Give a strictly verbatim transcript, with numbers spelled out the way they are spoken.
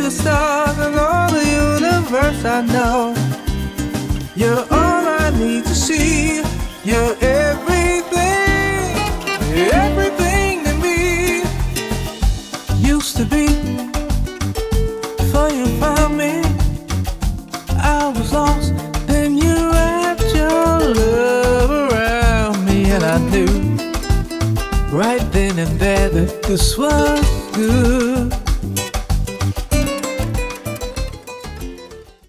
the stars and all the universe I know. You're all I need to see. You're everything, everything to me. Used to be, before you found me, I was lost. Then you wrapped your love around me, and I knew right then and there that this was good.